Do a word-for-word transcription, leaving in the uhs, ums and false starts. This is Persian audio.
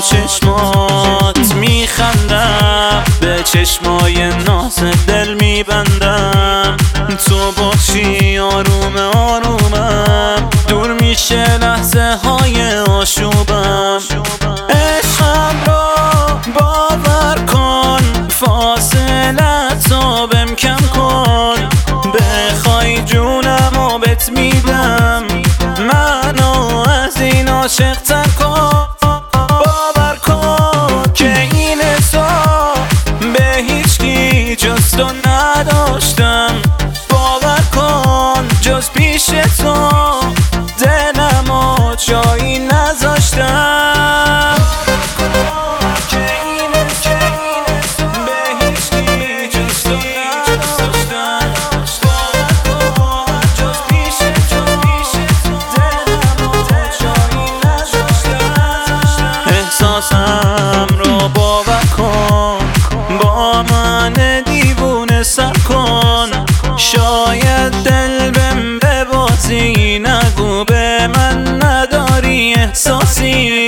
چشمات میخندم، به چشمای ناز دل میبندم. تو باشی آروم آرومم، دور میشه لحظه های آشوبم. عشقم رو باور کن، فاصلتو بهم کم کن. بخوای جونمو بهت میدم، منو از این عاشق تر کن. باور کن که این حساب به هیچکی جز تو نداشتم. باور کن جز پیش تو دلمو جایی نذاشتم. احساسم رو باور کن، با من دیوونه سر کن. شاید دل بهم ببازی، نگو به من نداری احساسی.